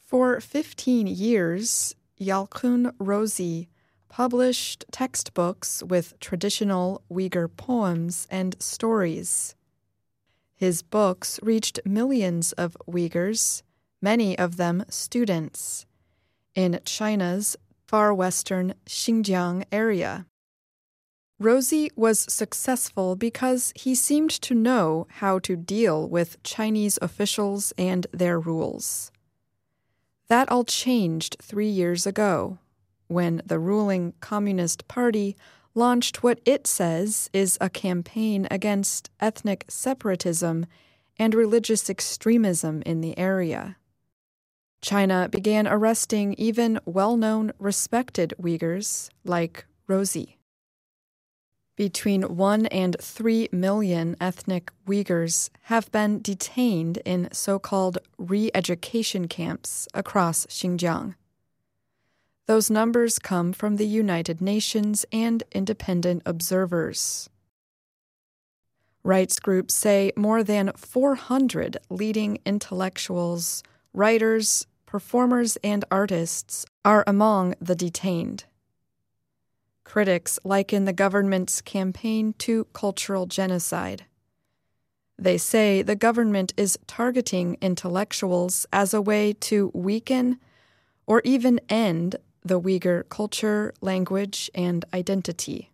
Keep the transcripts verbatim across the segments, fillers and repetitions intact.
For fifteen years, Yalkun Rozi published textbooks with traditional Uyghur poems and stories. His books reached millions of Uyghurs, many of them students, in China's far western Xinjiang area. Rozi was successful because he seemed to know how to deal with Chinese officials and their rules. That all changed three years ago, when the ruling Communist Party launched what it says is a campaign against ethnic separatism and religious extremism in the area. China began arresting even well-known, respected Uyghurs like Rozi. Between one and three million ethnic Uyghurs have been detained in so-called re-education camps across Xinjiang. Those numbers come from the United Nations and independent observers. Rights groups say more than four hundred leading intellectuals, writers, performers, and artists are among the detained. Critics liken the government's campaign to cultural genocide. They say the government is targeting intellectuals as a way to weaken or even end the Uyghur culture, language, and identity.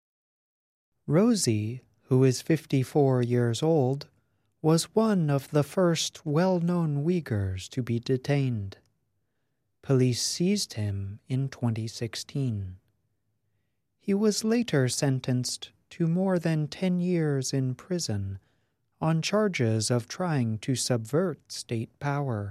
Rozi, who is fifty-four years old, was one of the first well-known Uyghurs to be detained. Police seized him in twenty sixteen. He was later sentenced to more than ten years in prison on charges of trying to subvert state power.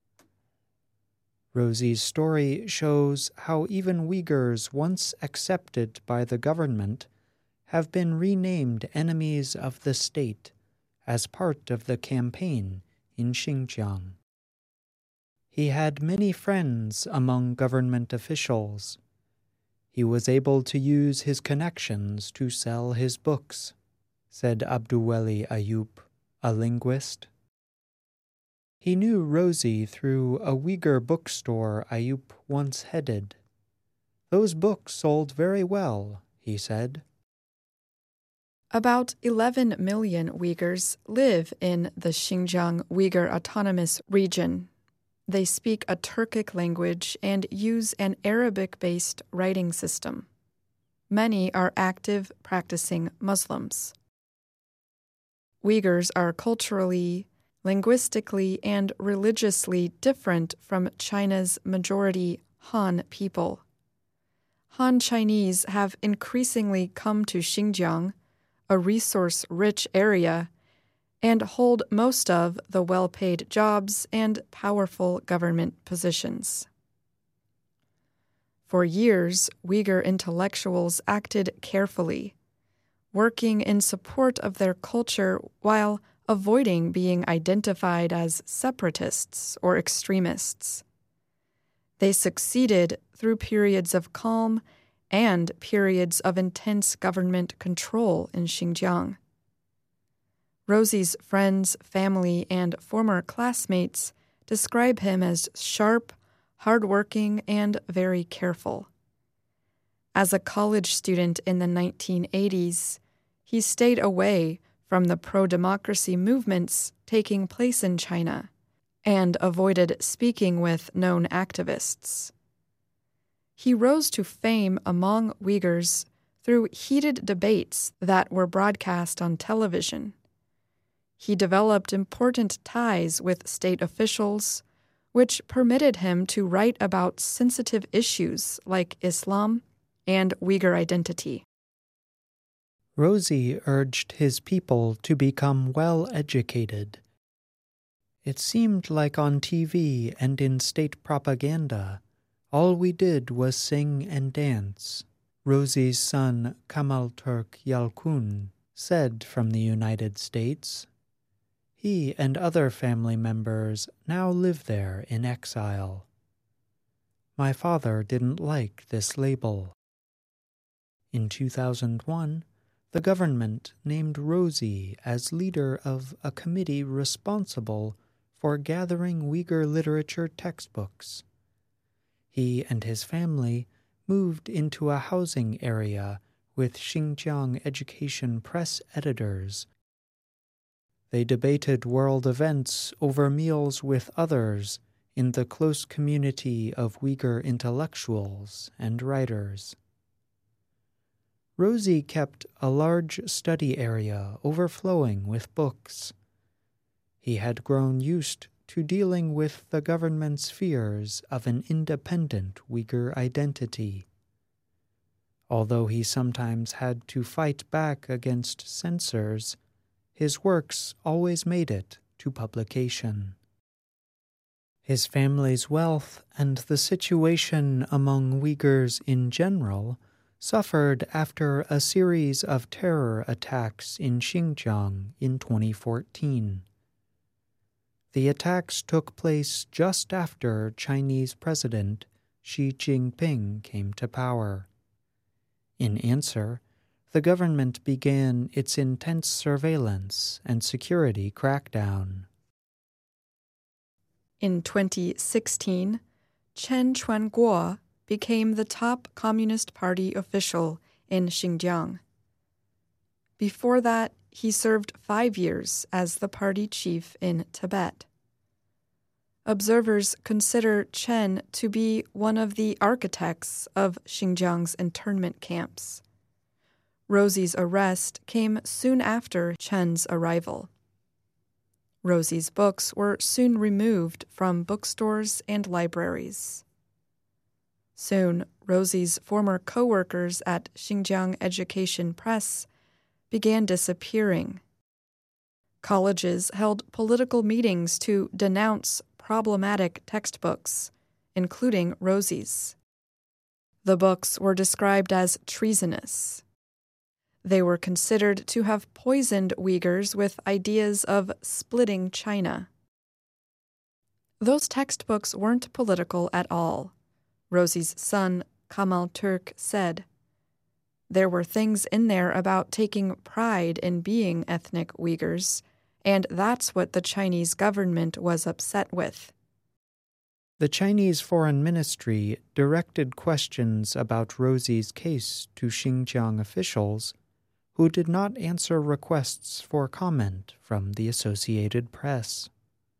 Rozi's story shows how even Uyghurs once accepted by the government have been renamed enemies of the state as part of the campaign in Xinjiang. He had many friends among government officials. He was able to use his connections to sell his books, said Abduweli Ayub, a linguist. He knew Rozi through a Uyghur bookstore Ayub once headed. Those books sold very well, he said. About eleven million Uyghurs live in the Xinjiang Uyghur Autonomous Region. They speak a Turkic language and use an Arabic-based writing system. Many are active, practicing Muslims. Uyghurs are culturally, linguistically, and religiously different from China's majority Han people. Han Chinese have increasingly come to Xinjiang, a resource-rich area, and hold most of the well-paid jobs and powerful government positions. For years, Uyghur intellectuals acted carefully, working in support of their culture while avoiding being identified as separatists or extremists. They succeeded through periods of calm and periods of intense government control in Xinjiang. Rozi's friends, family, and former classmates describe him as sharp, hardworking, and very careful. As a college student in the nineteen eighties, he stayed away from the pro-democracy movements taking place in China and avoided speaking with known activists. He rose to fame among Uyghurs through heated debates that were broadcast on television. He developed important ties with state officials, which permitted him to write about sensitive issues like Islam and Uyghur identity. Rozi urged his people to become well-educated. It seemed like on T V and in state propaganda, all we did was sing and dance, Rozi's son Kamal Turk Yalkun said from the United States. He and other family members now live there in exile. My father didn't like this label. In two thousand one, the government named Rozi as leader of a committee responsible for gathering Uyghur literature textbooks. He and his family moved into a housing area with Xinjiang Education Press editors. They debated world events over meals with others in the close community of Uyghur intellectuals and writers. Rosie kept a large study area overflowing with books. He had grown used to dealing with the government's fears of an independent Uyghur identity. Although he sometimes had to fight back against censors, his works always made it to publication. His family's wealth and the situation among Uyghurs in general suffered after a series of terror attacks in Xinjiang in twenty fourteen. The attacks took place just after Chinese President Xi Jinping came to power. In answer, the government began its intense surveillance and security crackdown. In twenty sixteen, Chen Chuanguo became the top Communist Party official in Xinjiang. Before that, he served five years as the party chief in Tibet. Observers consider Chen to be one of the architects of Xinjiang's internment camps. Rosie's arrest came soon after Chen's arrival. Rosie's books were soon removed from bookstores and libraries. Soon, Rosie's former co-workers at Xinjiang Education Press began disappearing. Colleges held political meetings to denounce problematic textbooks, including Rosie's. The books were described as treasonous. They were considered to have poisoned Uyghurs with ideas of splitting China. Those textbooks weren't political at all, Rosie's son, Kamal Turk, said. There were things in there about taking pride in being ethnic Uyghurs, and that's what the Chinese government was upset with. The Chinese Foreign Ministry directed questions about Rosie's case to Xinjiang officials, who did not answer requests for comment from the Associated Press.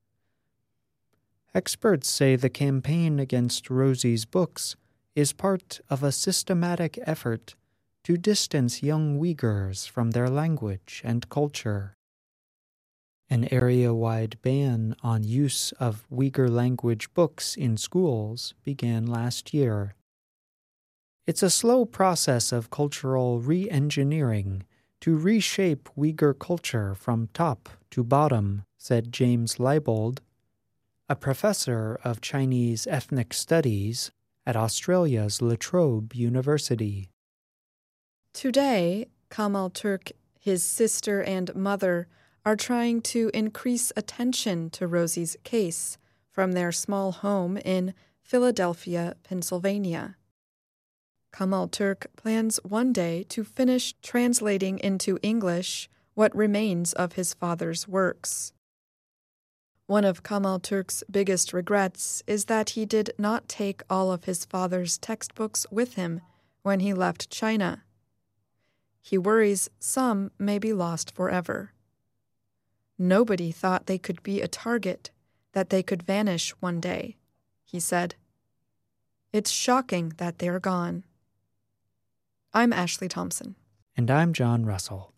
Experts say the campaign against Rosie's books is part of a systematic effort to distance young Uyghurs from their language and culture. An area-wide ban on use of Uyghur language books in schools began last year. It's a slow process of cultural re-engineering to reshape Uyghur culture from top to bottom, said James Leibold, a professor of Chinese ethnic studies at Australia's La Trobe University. Today, Kamal Turk, his sister and mother, are trying to increase attention to Rosie's case from their small home in Philadelphia, Pennsylvania. Kamal Turk plans one day to finish translating into English what remains of his father's works. One of Kamal Turk's biggest regrets is that he did not take all of his father's textbooks with him when he left China. He worries some may be lost forever. Nobody thought they could be a target, that they could vanish one day, he said. It's shocking that they're gone. I'm Ashley Thompson. And I'm John Russell.